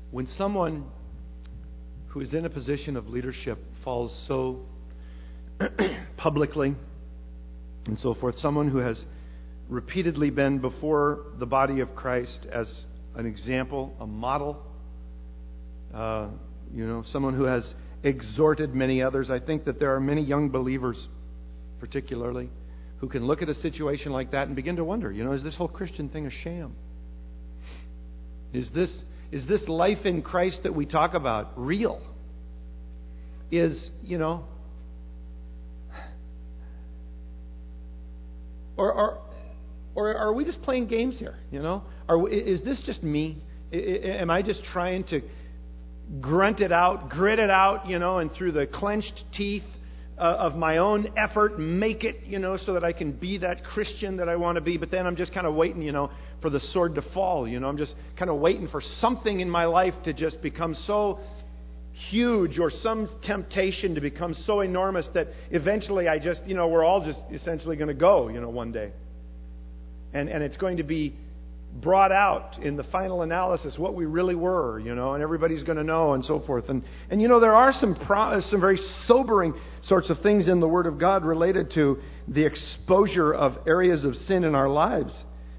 When someone who is in a position of leadership falls so publicly and so forth, someone who has repeatedly been before the body of Christ as an example, a model, someone who has exhorted many others. I think that there are many young believers, particularly, who can look at a situation like that and begin to wonder, is this whole Christian thing a sham? Is this life in Christ that we talk about real? Or are we just playing games here? Is this just me? Am I just trying to grunt it out, grit it out, and through the clenched teeth of my own effort, make it, so that I can be that Christian that I want to be? But then I'm just kind of waiting, for the sword to fall. I'm just kind of waiting for something in my life to just become so huge, or some temptation to become so enormous that eventually I just, we're all just essentially going to go, one day. And it's going to be brought out in the final analysis what we really were, and everybody's going to know, and so forth. And there are some very sobering sorts of things in the Word of God related to the exposure of areas of sin in our lives.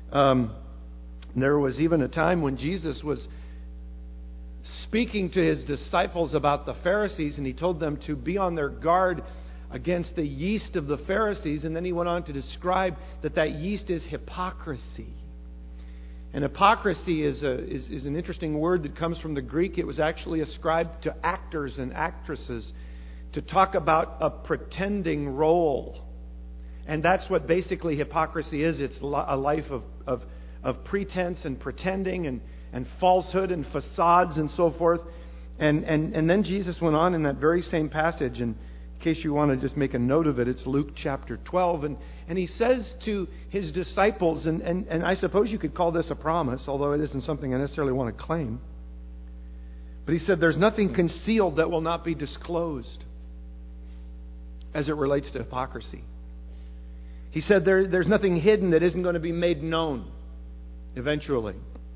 There was even a time when Jesus was speaking to His disciples about the Pharisees, and He told them to be on their guard against the yeast of the Pharisees, and then He went on to describe that yeast is hypocrisy. And hypocrisy is an interesting word that comes from the Greek. It was actually ascribed to actors and actresses to talk about a pretending role. And that's what basically hypocrisy is. It's a life of pretense and pretending and falsehood and facades and so forth. And then Jesus went on in that very same passage, and in case you want to just make a note of it, it's Luke chapter 12. And He says to His disciples, and I suppose you could call this a promise, although it isn't something I necessarily want to claim. But He said, there's nothing concealed that will not be disclosed as it relates to hypocrisy. He said there's nothing hidden that isn't going to be made known eventually.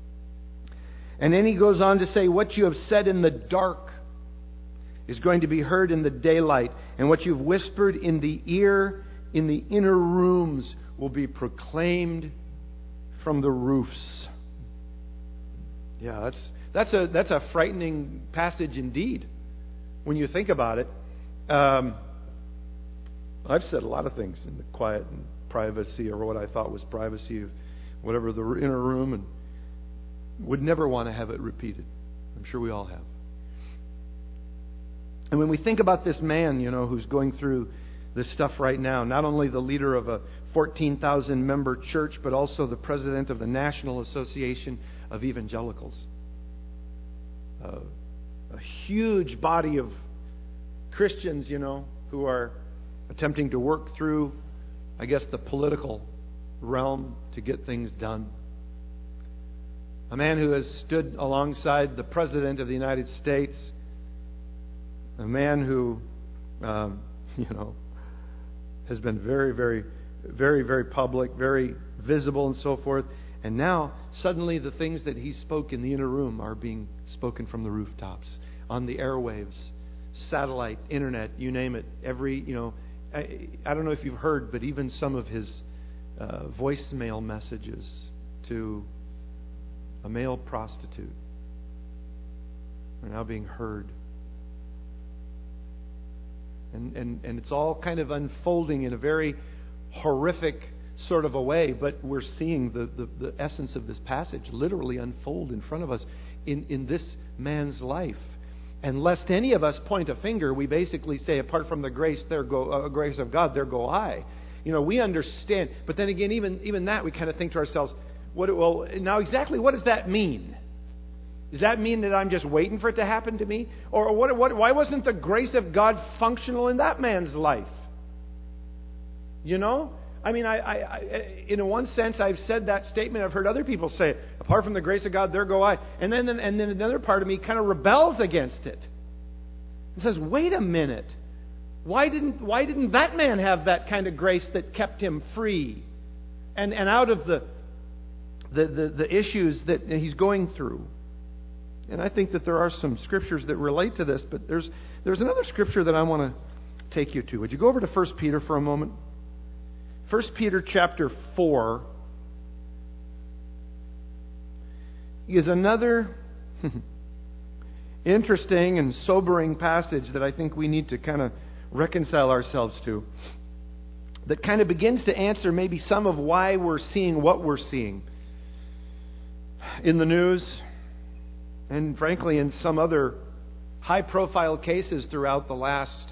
And then He goes on to say, what you have said in the dark is going to be heard in the daylight, and what you've whispered in the ear in the inner rooms will be proclaimed from the roofs. Yeah, that's a frightening passage indeed when you think about it. I've said a lot of things in the quiet and privacy, or what I thought was privacy of whatever the inner room, and would never want to have it repeated. I'm sure we all have. And when we think about this man, who's going through this stuff right now, not only the leader of a 14,000 member church, but also the president of the National Association of Evangelicals. A huge body of Christians, who are attempting to work through, I guess, the political realm to get things done. A man who has stood alongside the President of the United States. A man who, has been very, very, very, very public, very visible and so forth. And now, suddenly, the things that he spoke in the inner room are being spoken from the rooftops, on the airwaves, satellite, internet, you name it. I don't know if you've heard, but even some of his voicemail messages to a male prostitute are now being heard. And it's all kind of unfolding in a very horrific sort of a way, but we're seeing the essence of this passage literally unfold in front of us in this man's life. And lest any of us point a finger, we basically say, apart from the grace grace of God, there go I. We understand, but then again, even that, we kind of think to ourselves, now exactly what does that mean? Does that mean that I'm just waiting for it to happen to me? Or why wasn't the grace of God functional in that man's life? I mean, I in one sense, I've said that statement. I've heard other people say it. Apart from the grace of God, there go I. And then another part of me kind of rebels against it. It says, wait a minute. Why didn't that man have that kind of grace that kept him free and out of the issues that he's going through? And I think that there are some scriptures that relate to this, but there's another scripture that I want to take you to. Would you go over to 1 Peter for a moment? 1 Peter chapter 4 is another interesting and sobering passage that I think we need to kind of reconcile ourselves to, that kind of begins to answer maybe some of why we're seeing what we're seeing in the news, and frankly in some other high-profile cases throughout the last,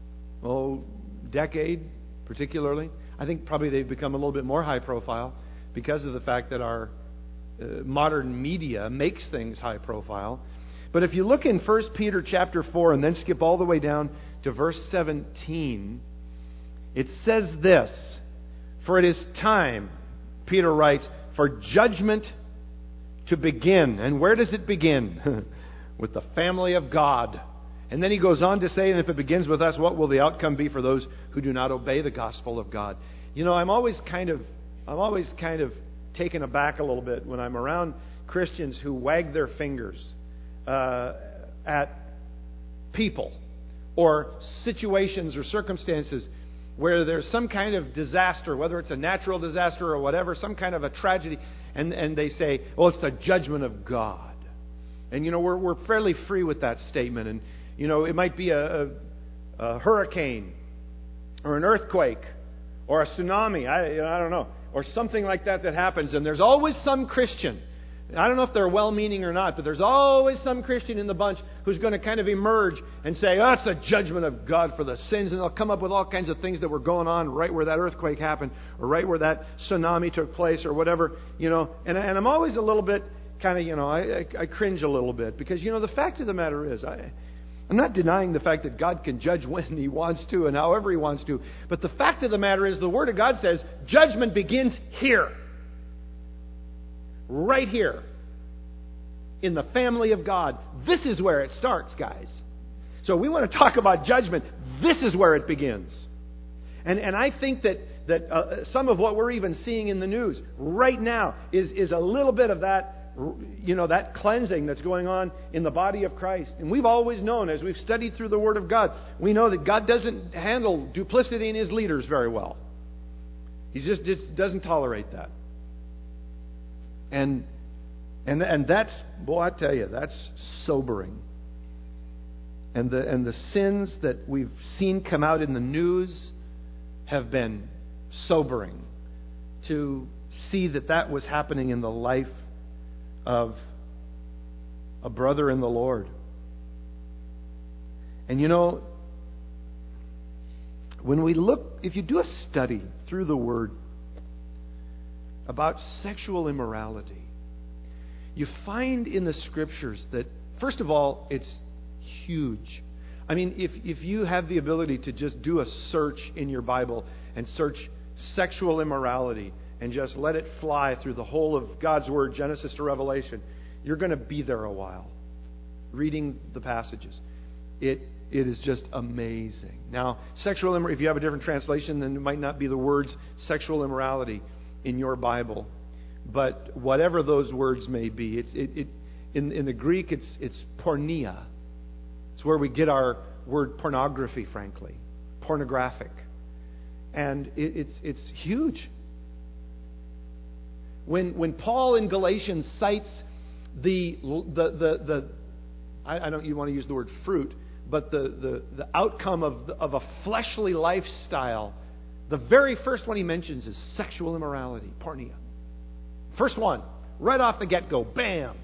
decade particularly. I think probably they've become a little bit more high-profile because of the fact that our modern media makes things high-profile. But if you look in 1 Peter chapter 4 and then skip all the way down to verse 17, it says this: "For it is time," Peter writes, "for judgment to begin." And where does it begin? With the family of God. And then he goes on to say, and if it begins with us, what will the outcome be for those who do not obey the gospel of God? You know, I'm always kind of taken aback a little bit when I'm around Christians who wag their fingers at people or situations or circumstances where there's some kind of disaster, whether it's a natural disaster or whatever, some kind of a tragedy, and they say, it's the judgment of God. And, we're fairly free with that statement. And, it might be a hurricane or an earthquake or a tsunami, I don't know, or something like that happens, and there's always some Christian. I don't know if they're well-meaning or not, but there's always some Christian in the bunch who's going to kind of emerge and say, it's a judgment of God for the sins. And they'll come up with all kinds of things that were going on right where that earthquake happened or right where that tsunami took place or whatever, And I'm always a little bit kind of, I cringe a little bit because, the fact of the matter is, I'm not denying the fact that God can judge when He wants to and however He wants to. But the fact of the matter is, the Word of God says, judgment begins here. Right here. In the family of God. This is where it starts, guys. So we want to talk about judgment. This is where it begins. And I think that some of what we're even seeing in the news right now is a little bit of that, that cleansing that's going on in the body of Christ. And we've always known, as we've studied through the Word of God, we know that God doesn't handle duplicity in His leaders very well. He just doesn't tolerate that. And that's, I tell you, that's sobering. And the sins that we've seen come out in the news have been sobering to see that was happening in the life of a brother in the Lord. And when we look, if you do a study through the Word about sexual immorality, you find in the Scriptures that, first of all, it's huge. I mean, if you have the ability to just do a search in your Bible and search sexual immorality and just let it fly through the whole of God's Word, Genesis to Revelation, you're going to be there a while reading the passages. It is just amazing. Now, sexual immorality, if you have a different translation, then it might not be the words sexual immorality in your Bible. But whatever those words may be, in the Greek, it's porneia. It's where we get our word pornography, frankly, pornographic, and it's huge. When Paul in Galatians cites the I don't you want to use the word fruit, but the outcome of a fleshly lifestyle, the very first one he mentions is sexual immorality, porneia. First one, right off the get-go, bam.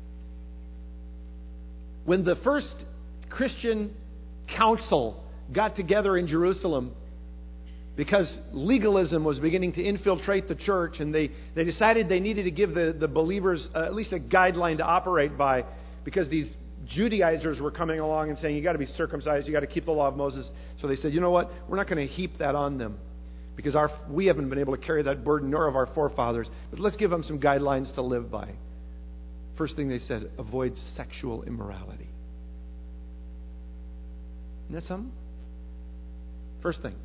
When the first Christian council got together in Jerusalem, because legalism was beginning to infiltrate the church, and they decided they needed to give the believers at least a guideline to operate by, because these Judaizers were coming along and saying, you got to be circumcised, you got to keep the law of Moses. So they said, you know what, we're not going to heap that on them, because we haven't been able to carry that burden, nor of our forefathers. But let's give them some guidelines to live by. First thing they said, avoid sexual immorality. Isn't that something? First thing.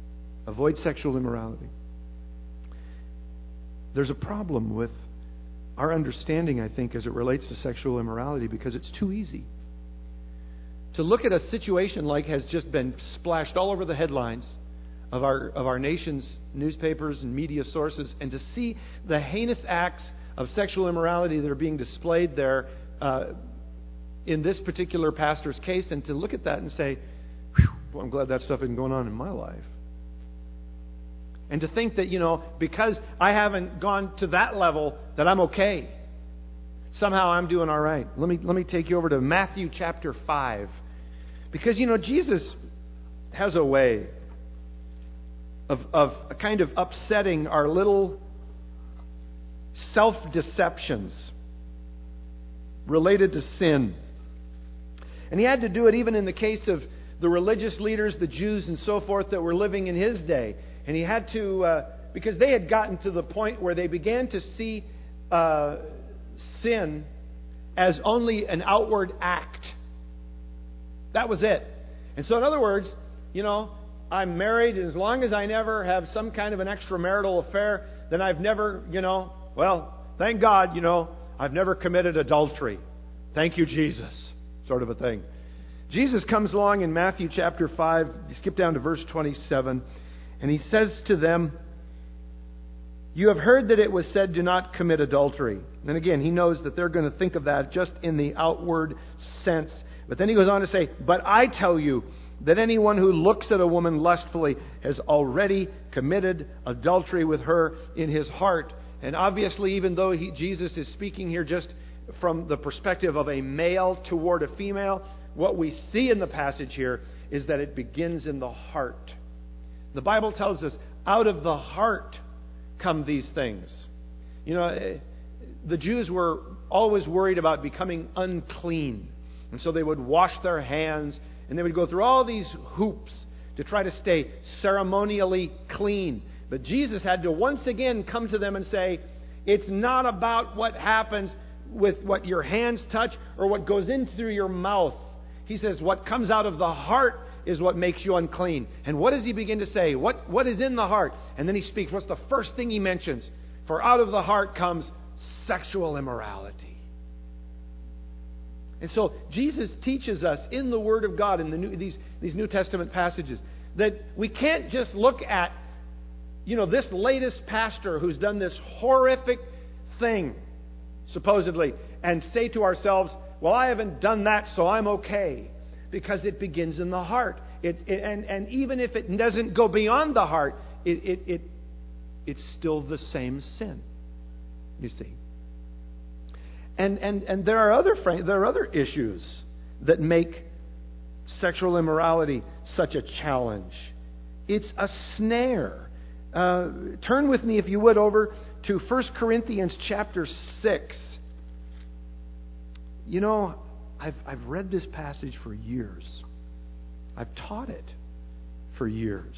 Avoid sexual immorality. There's a problem with our understanding, I think, as it relates to sexual immorality, because it's too easy to look at a situation like has just been splashed all over the headlines of our nation's newspapers and media sources, and to see the heinous acts of sexual immorality that are being displayed there in this particular pastor's case, and to look at that and say, well, I'm glad that stuff isn't going on in my life. And to think that, because I haven't gone to that level, that I'm okay. Somehow I'm doing all right. Let me take you over to Matthew chapter 5. Because, Jesus has a way of kind of upsetting our little self-deceptions related to sin. And He had to do it even in the case of the religious leaders, the Jews and so forth that were living in His day. And He had to, because they had gotten to the point where they began to see sin as only an outward act. That was it. And so in other words, I'm married, and as long as I never have some kind of an extramarital affair, then I've never, thank God, I've never committed adultery. Thank you, Jesus, sort of a thing. Jesus comes along in Matthew chapter 5, you skip down to verse 27, and He says to them, "You have heard that it was said, 'Do not commit adultery.'" And again, He knows that they're going to think of that just in the outward sense. But then He goes on to say, "But I tell you that anyone who looks at a woman lustfully has already committed adultery with her in his heart." And obviously, even though Jesus is speaking here just from the perspective of a male toward a female, what we see in the passage here is that it begins in the heart. The Bible tells us, out of the heart come these things. The Jews were always worried about becoming unclean. And so they would wash their hands, and they would go through all these hoops to try to stay ceremonially clean. But Jesus had to once again come to them and say, it's not about what happens with what your hands touch or what goes in through your mouth. He says what comes out of the heart is what makes you unclean. And what does He begin to say? What is in the heart? And then He speaks. What's the first thing He mentions? For out of the heart comes sexual immorality. And so Jesus teaches us in the Word of God, in these New Testament passages, that we can't just look at, this latest pastor who's done this horrific thing, supposedly, and say to ourselves, well, I haven't done that, so I'm okay. Because it begins in the heart. And even if it doesn't go beyond the heart, it's still the same sin. You see. And there are other issues that make sexual immorality such a challenge. It's a snare. Turn with me, if you would, over to 1 Corinthians chapter 6. I've read this passage for years. I've taught it for years.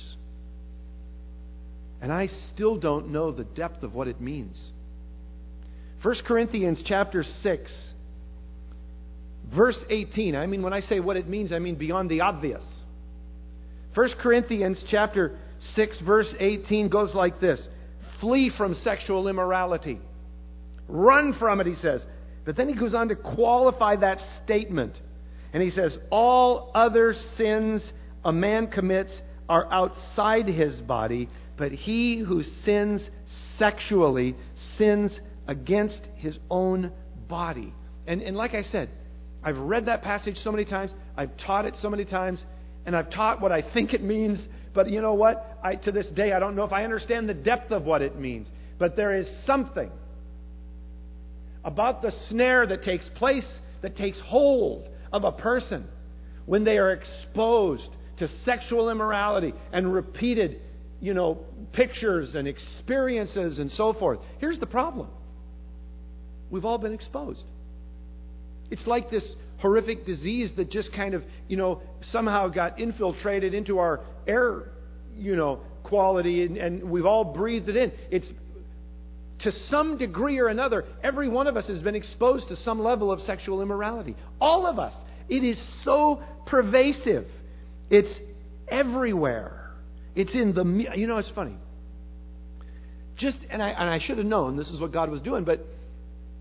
And I still don't know the depth of what it means. 1 Corinthians chapter 6, verse 18. I mean, when I say what it means, I mean beyond the obvious. 1 Corinthians chapter 6, verse 18 goes like this. Flee from sexual immorality. Run from it, he says. But then he goes on to qualify that statement. And he says, all other sins a man commits are outside his body, but he who sins sexually sins against his own body. And like I said, I've read that passage so many times, I've taught it so many times, and I've taught what I think it means, but you know what? To this day, I don't know if I understand the depth of what it means. But there is something about the snare that takes place, that takes hold of a person when they are exposed to sexual immorality and repeated, pictures and experiences and so forth. Here's the problem. We've all been exposed. It's like this horrific disease that just kind of, somehow got infiltrated into our air, quality, and we've all breathed it in. It's to some degree or another, every one of us has been exposed to some level of sexual immorality. All of us. It is so pervasive. It's everywhere. It's in the... it's funny. And I should have known this is what God was doing, but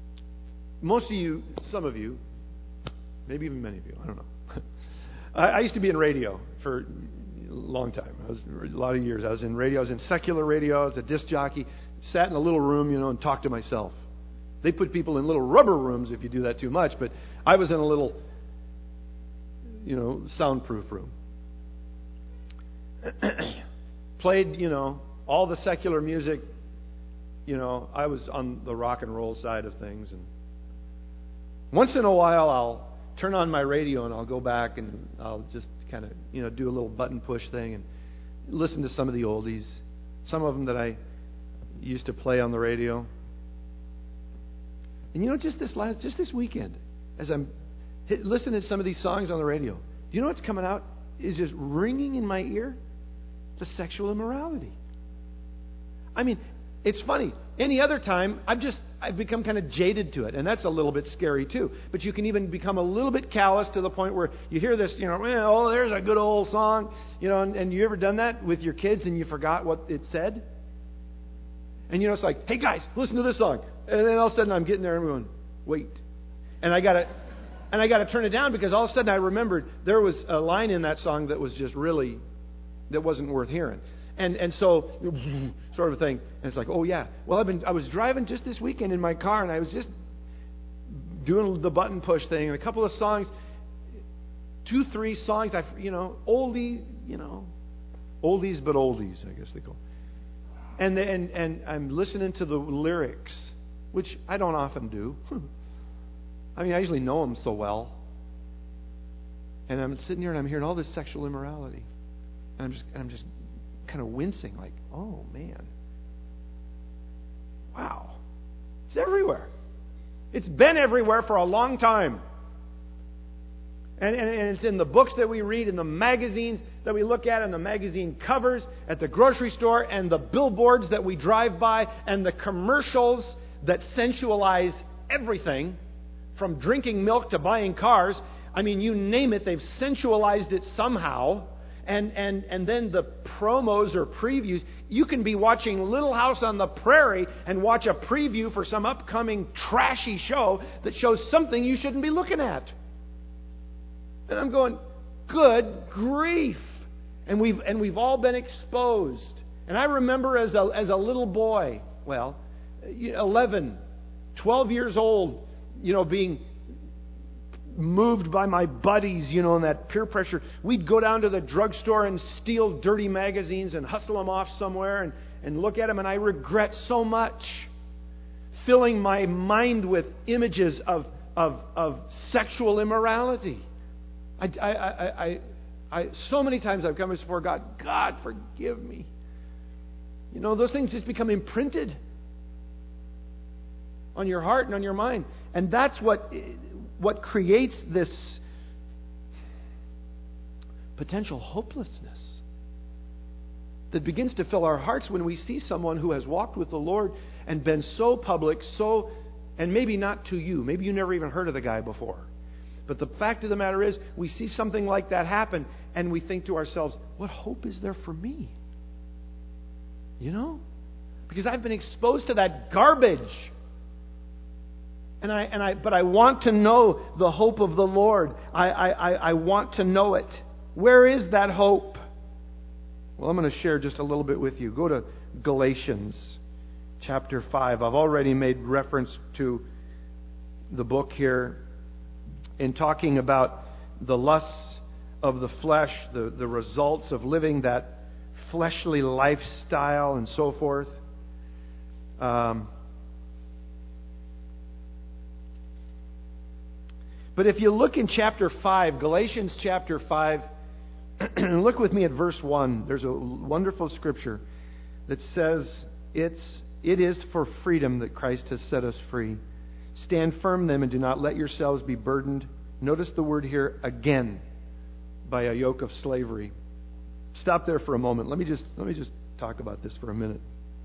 most of you, some of you, maybe even many of you, I don't know. I used to be in radio for a long time. A lot of years. I was in radio. I was in secular radio. I was a disc jockey. Sat in a little room, and talked to myself. They put people in little rubber rooms if you do that too much, but I was in a little, soundproof room. Played, all the secular music. I was on the rock and roll side of things. And once in a while, I'll turn on my radio and I'll go back and I'll just kind of, do a little button push thing and listen to some of the oldies. Some of them that I used to play on the radio. And just this weekend, as I'm listening to some of these songs on the radio, do you know what's coming out? Is just ringing in my ear? The sexual immorality. I mean, it's funny. Any other time, I've become kind of jaded to it, and that's a little bit scary too. But you can even become a little bit callous to the point where you hear this, oh, there's a good old song, and you ever done that with your kids and you forgot what it said? And it's like, hey guys, listen to this song. And then all of a sudden I'm getting there and everyone, wait. And I got to turn it down because all of a sudden I remembered there was a line in that song that was just really, that wasn't worth hearing. And so, sort of a thing. And it's like, oh yeah. Well, I was driving just this weekend in my car and I was just doing the button push thing and a couple of songs, 2-3 songs, oldies but oldies, I guess they call. And I'm listening to the lyrics, which I don't often do. I usually know them so well. And I'm sitting here and I'm hearing all this sexual immorality. And I'm just kind of wincing, like, oh man. Wow. It's everywhere. It's been everywhere for a long time. And it's in the books that we read, in the magazines that we look at, and the magazine covers, at the grocery store, and the billboards that we drive by, and the commercials that sensualize everything, from drinking milk to buying cars. You name it, they've sensualized it somehow. And then the promos or previews. You can be watching Little House on the Prairie and watch a preview for some upcoming trashy show that shows something you shouldn't be looking at. And I'm going, good grief. And we've all been exposed. And I remember as a little boy, 11, 12 years old, being moved by my buddies, and that peer pressure. We'd go down to the drugstore and steal dirty magazines and hustle them off somewhere and look at them. And I regret so much filling my mind with images of sexual immorality. I so many times I've come before God, God, forgive me. Those things just become imprinted on your heart and on your mind. And that's what creates this potential hopelessness that begins to fill our hearts when we see someone who has walked with the Lord and been so public, and maybe not to you. Maybe you never even heard of the guy before. But the fact of the matter is, we see something like that happen, and we think to ourselves, what hope is there for me? Because I've been exposed to that garbage. But I want to know the hope of the Lord. I want to know it. Where is that hope? Well, I'm going to share just a little bit with you. Go to Galatians chapter 5. I've already made reference to the book here in talking about the lusts of the flesh, the results of living that fleshly lifestyle and so forth. But if you look in chapter 5, Galatians chapter 5, look with me at verse 1. There's a wonderful scripture that says, it is for freedom that Christ has set us free. Stand firm then and do not let yourselves be burdened. Notice the word here, again, by a yoke of slavery. Stop there for a moment. Let me just talk about this for a minute.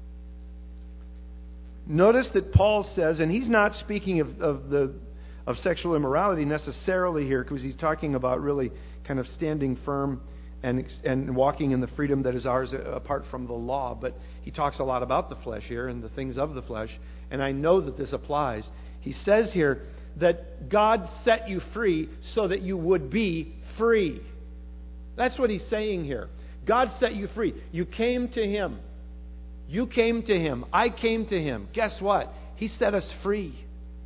Notice that Paul says, and he's not speaking of sexual immorality necessarily here, because he's talking about really kind of standing firm and walking in the freedom that is ours apart from the law. But he talks a lot about the flesh here and the things of the flesh. And I know that this applies. He says here that God set you free so that you would be free. That's what he's saying here. God set you free. You came to Him. You came to Him. I came to Him. Guess what? He set us free.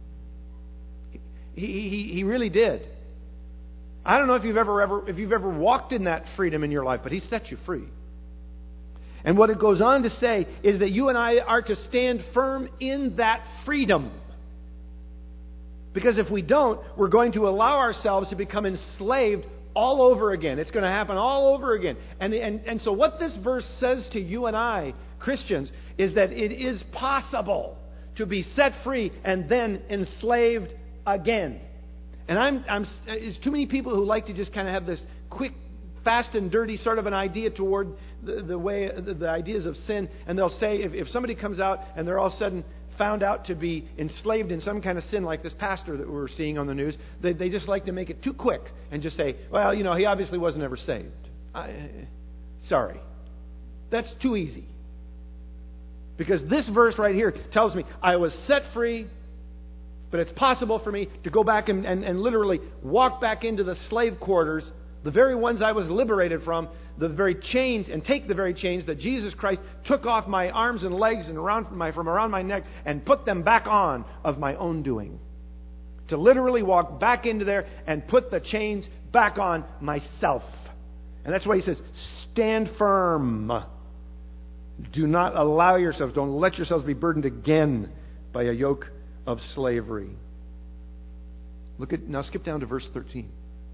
He really did. I don't know if you've ever walked in that freedom in your life, but He set you free. And what it goes on to say is that you and I are to stand firm in that freedom. Because if we don't, we're going to allow ourselves to become enslaved all over again. It's going to happen all over again. And so what this verse says to you and I, Christians, is that it is possible to be set free and then enslaved again. And there's too many people who like to just kind of have this quick, fast and dirty sort of an idea toward the ideas of sin. And they'll say, if somebody comes out and they're all of a sudden found out to be enslaved in some kind of sin, like this pastor that we're seeing on the news, they just like to make it too quick and just say, well, he obviously wasn't ever saved. Sorry. That's too easy. Because this verse right here tells me I was set free, but it's possible for me to go back and literally walk back into the slave quarters, the very ones I was liberated from, the very chains, and take the very chains that Jesus Christ took off my arms and legs and from around my neck and put them back on of my own doing. To literally walk back into there and put the chains back on myself. And that's why he says, stand firm. Do not allow yourselves, don't let yourselves be burdened again by a yoke of slavery. Now skip down to verse 13.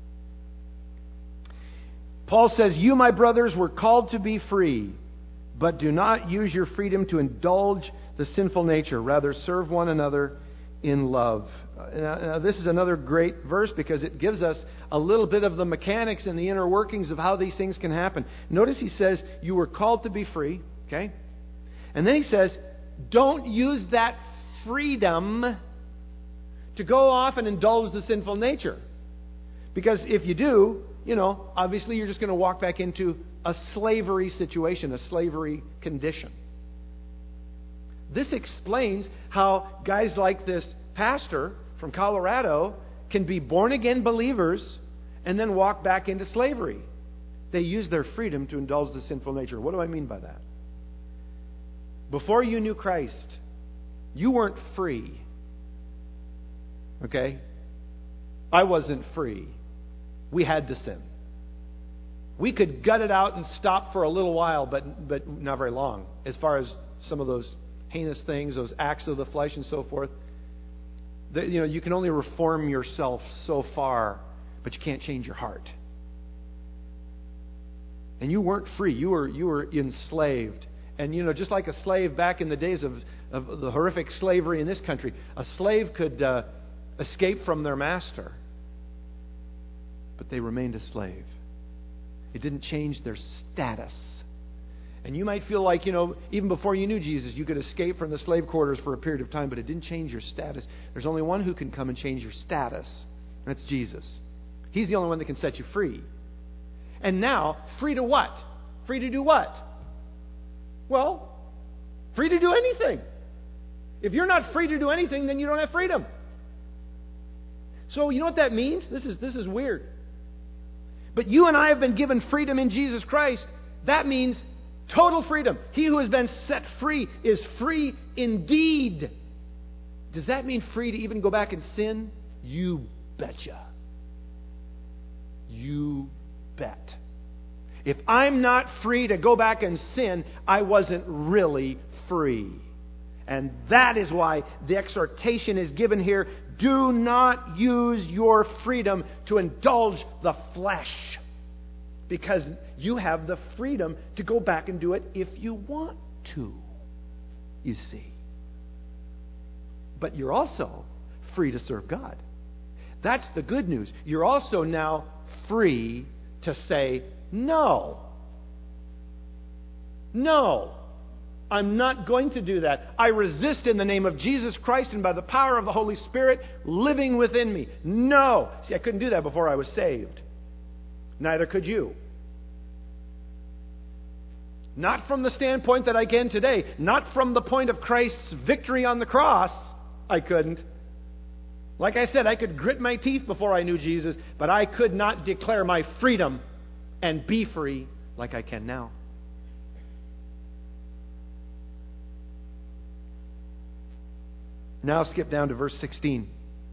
Paul says, you, my brothers, were called to be free, but do not use your freedom to indulge the sinful nature. Rather, serve one another in love. Now, this is another great verse because it gives us a little bit of the mechanics and the inner workings of how these things can happen. Notice he says, you were called to be free. Okay? And then he says, don't use that freedom to go off and indulge the sinful nature. Because if you do, obviously you're just going to walk back into a slavery situation, a slavery condition. This explains how guys like this pastor from Colorado can be born-again believers and then walk back into slavery. They use their freedom to indulge the sinful nature. What do I mean by that? Before you knew Christ, you weren't free. Okay? I wasn't free. We had to sin. We could gut it out and stop for a little while, but not very long. As far as some of those heinous things, those acts of the flesh and so forth, you can only reform yourself so far, but you can't change your heart. And you weren't free. You were enslaved. And just like a slave back in the days of the horrific slavery in this country, a slave could escape from their master, but they remained a slave. It didn't change their status. And you might feel like, even before you knew Jesus, you could escape from the slave quarters for a period of time, but it didn't change your status. There's only one who can come and change your status, and that's Jesus. He's the only one that can set you free. And now, free to what? Free to do what? Well, free to do anything. If you're not free to do anything, then you don't have freedom. So you know what that means? This is weird. But you and I have been given freedom in Jesus Christ. That means total freedom. He who has been set free is free indeed. Does that mean free to even go back and sin? You betcha. You bet. If I'm not free to go back and sin, I wasn't really free. And that is why the exhortation is given here. Do not use your freedom to indulge the flesh. Because you have the freedom to go back and do it if you want to, you see. But you're also free to serve God. That's the good news. You're also now free to say, no. No. I'm not going to do that. I resist in the name of Jesus Christ and by the power of the Holy Spirit living within me. No. See, I couldn't do that before I was saved. Neither could you. Not from the standpoint that I can today. Not from the point of Christ's victory on the cross. I couldn't. Like I said, I could grit my teeth before I knew Jesus, but I could not declare my freedom and be free like I can now. Now skip down to verse 16.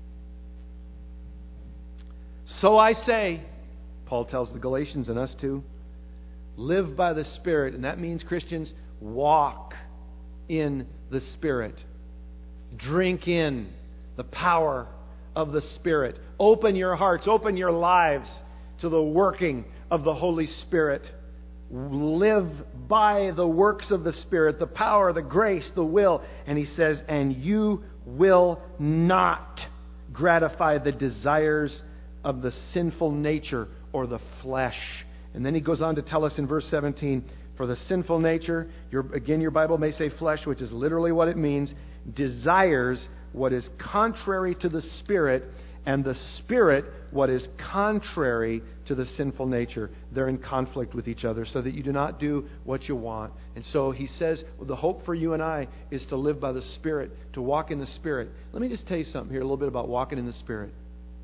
So I say, Paul tells the Galatians and us too, live by the Spirit. And that means, Christians, walk in the Spirit. Drink in the power of the Spirit. Open your hearts, open your lives to the working of the Holy Spirit. Live by the works of the Spirit, the power, the grace, the will. And he says, and you will not gratify the desires of the sinful nature or the flesh. And then he goes on to tell us in verse 17, for the sinful nature, your Bible may say flesh, which is literally what it means, desires what is contrary to the Spirit, and the Spirit what is contrary to the sinful nature. They're in conflict with each other so that you do not do what you want. And so he says, well, the hope for you and I is to live by the Spirit, to walk in the Spirit. Let me just tell you something here, a little bit about walking in the Spirit.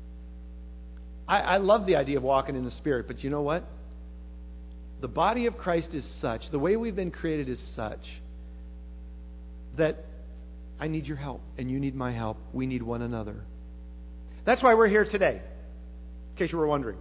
I love the idea of walking in the Spirit, but you know what? The body of Christ is such, the way we've been created is such, that I need your help, and you need my help. We need one another. That's why we're here today, in case you were wondering.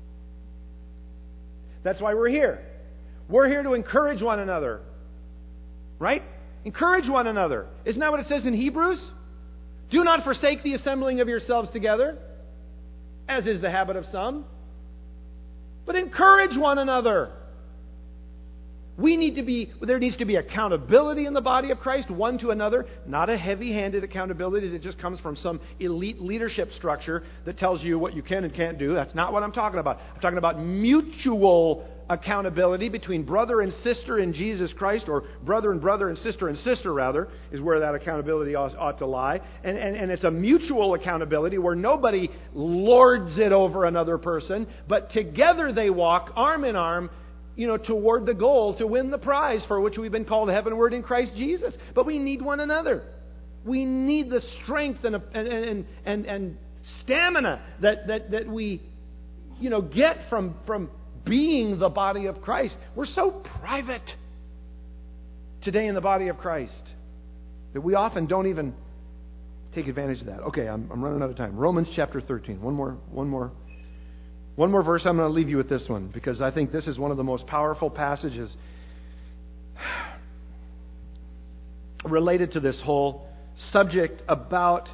That's why we're here. We're here to encourage one another. Right? Encourage one another. Isn't that what it says in Hebrews? Do not forsake the assembling of yourselves together, as is the habit of some, but encourage one another. There needs to be accountability in the body of Christ, one to another, not a heavy-handed accountability that just comes from some elite leadership structure that tells you what you can and can't do. That's not what I'm talking about. I'm talking about mutual accountability between brother and sister in Jesus Christ, or brother and sister rather, is where that accountability ought to lie. And it's a mutual accountability where nobody lords it over another person, but together they walk arm in arm, toward the goal to win the prize for which we've been called heavenward in Christ Jesus. But we need one another. We need the strength and stamina that we get from being the body of Christ. We're so private today in the body of Christ that we often don't even take advantage of that. Okay, I'm running out of time. Romans chapter 13. One more verse. I'm going to leave you with this one because I think this is one of the most powerful passages related to this whole subject about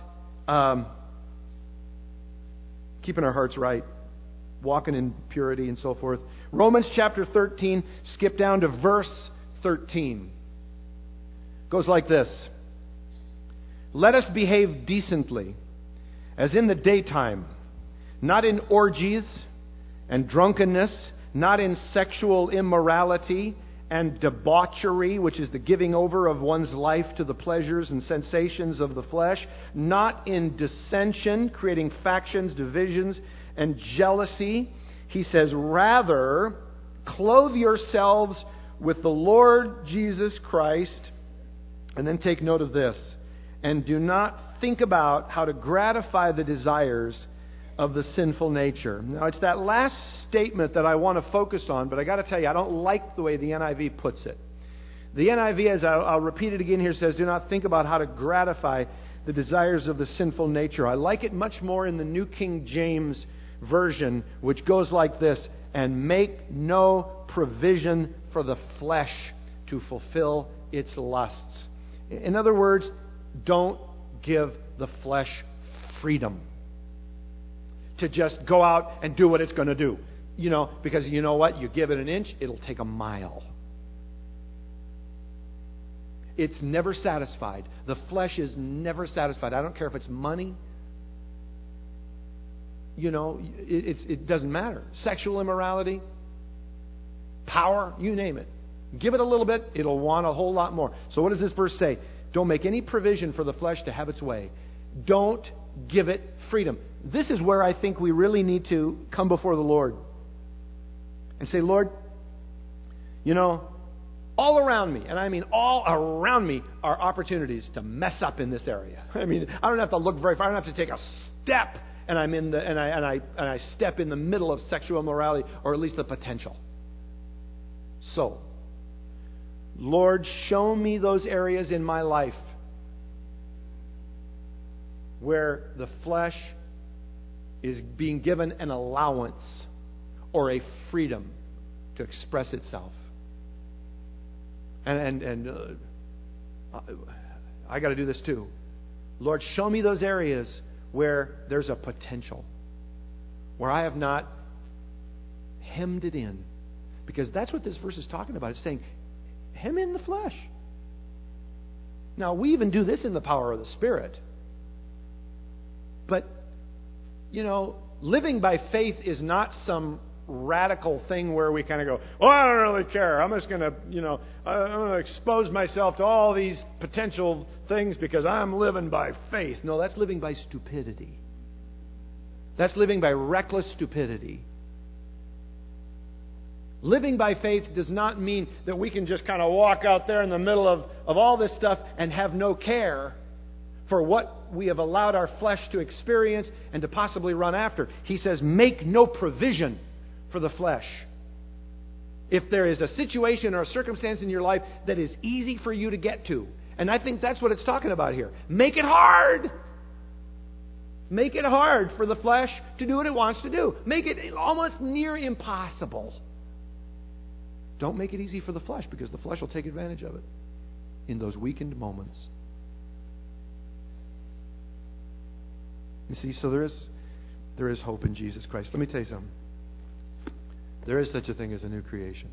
keeping our hearts right, walking in purity and so forth. Romans chapter 13, skip down to verse 13. Goes like this. Let us behave decently, as in the daytime, not in orgies and drunkenness, not in sexual immorality and debauchery, which is the giving over of one's life to the pleasures and sensations of the flesh, not in dissension, creating factions, divisions, and jealousy. He says, rather, clothe yourselves with the Lord Jesus Christ. And then take note of this. And do not think about how to gratify the desires of the sinful nature. Now, it's that last statement that I want to focus on, but I got to tell you, I don't like the way the NIV puts it. The NIV, as I'll repeat it again here, says, do not think about how to gratify the desires of the sinful nature. I like it much more in the New King James Version, which goes like this, and make no provision for the flesh to fulfill its lusts. In other words, don't give the flesh freedom to just go out and do what it's going to do. Because you know what? You give it an inch, it'll take a mile. It's never satisfied. The flesh is never satisfied. I don't care if it's money. It doesn't matter. Sexual immorality, power, you name it. Give it a little bit, it'll want a whole lot more. So what does this verse say? Don't make any provision for the flesh to have its way. Don't give it freedom. This is where I think we really need to come before the Lord and say, Lord, all around me, and I mean all around me, are opportunities to mess up in this area. I mean, I don't have to look very far. I don't have to take a step and I'm in the and I step in the middle of sexual immorality, or at least the potential. So, Lord, show me those areas in my life where the flesh is being given an allowance or a freedom to express itself. And I got to do this too. Lord, show me those areas where there's a potential, where I have not hemmed it in. Because that's what this verse is talking about. It's saying, hem in the flesh. Now, we even do this in the power of the Spirit. But, living by faith is not some radical thing where we kind of go, well, I don't really care. I'm just going to, I'm going to expose myself to all these potential things because I'm living by faith. No, that's living by stupidity. That's living by reckless stupidity. Living by faith does not mean that we can just kind of walk out there in the middle of all this stuff and have no care for what we have allowed our flesh to experience and to possibly run after. He says, make no provision for the flesh. If there is a situation or a circumstance in your life that is easy for you to get to, and I think that's what it's talking about here, make it hard. Make it hard for the flesh to do what it wants to do. Make it almost near impossible. Don't make it easy for the flesh, because the flesh will take advantage of it in those weakened moments. You see, so there is hope in Jesus Christ. Let me tell you something. There is such a thing as a new creation.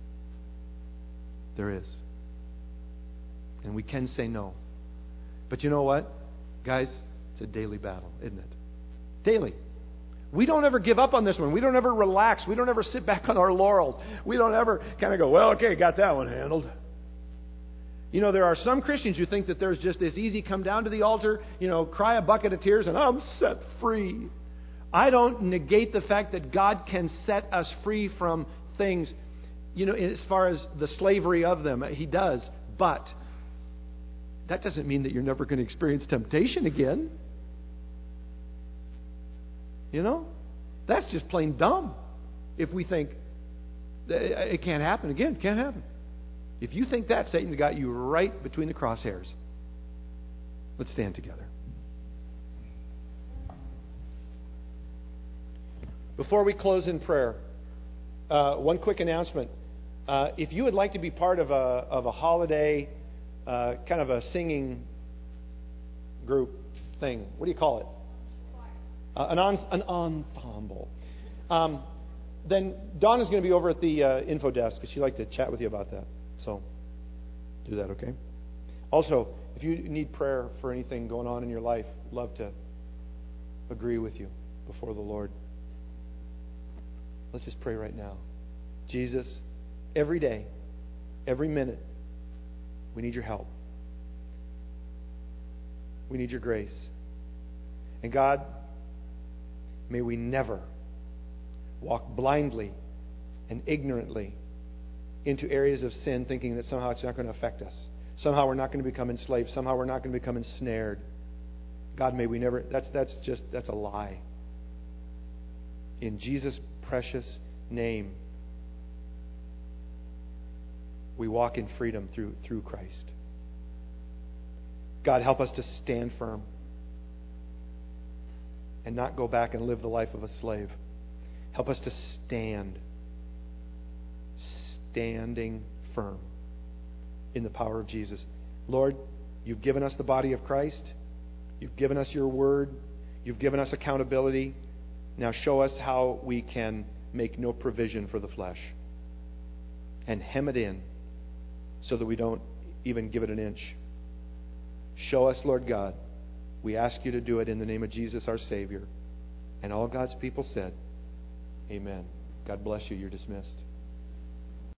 There is. And we can say no. But you know what? Guys, it's a daily battle, isn't it? Daily. We don't ever give up on this one. We don't ever relax. We don't ever sit back on our laurels. We don't ever kind of go, well, okay, got that one handled. There are some Christians who think that there's just this easy come down to the altar, cry a bucket of tears, and I'm set free. I don't negate the fact that God can set us free from things, as far as the slavery of them. He does. But that doesn't mean that you're never going to experience temptation again. That's just plain dumb. If we think it can't happen again, it can't happen. If you think that, Satan's got you right between the crosshairs. Let's stand together. Before we close in prayer, one quick announcement. If you would like to be part of a holiday, kind of a singing group thing, what do you call it? An ensemble. Then Donna's going to be over at the info desk, because she'd like to chat with you about that. So do that, okay? Also, if you need prayer for anything going on in your life, I'd love to agree with you before the Lord. Let's just pray right now. Jesus, every day, every minute, we need your help. We need your grace. And God, may we never walk blindly and ignorantly into areas of sin thinking that somehow it's not going to affect us. Somehow we're not going to become enslaved. Somehow we're not going to become ensnared. God, may we never... That's a lie. In Jesus' precious name, we walk in freedom through Christ. God, help us to stand firm and not go back and live the life of a slave. Help us to standing firm in the power of Jesus. Lord, you've given us the body of Christ. You've given us your word. You've given us accountability. Now show us how we can make no provision for the flesh and hem it in so that we don't even give it an inch. Show us, Lord God. We ask you to do it in the name of Jesus, our Savior. And all God's people said, amen. God bless you. You're dismissed.